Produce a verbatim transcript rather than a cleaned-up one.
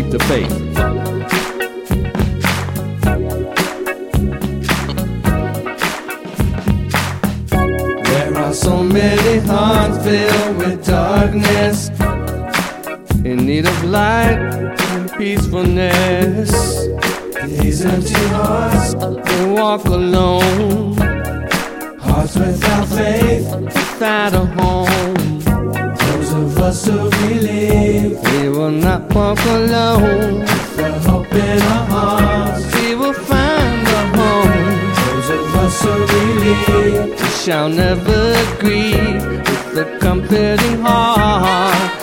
to faith. There are so many hearts filled with darkness, in need of light and peacefulness. These empty hearts, they walk alone, hearts without faith, without a home. Those of us who believe, we will not walk alone. With hope in our hearts, we will find a home. Those of us who believe, we shall never grieve. With a comforting heart,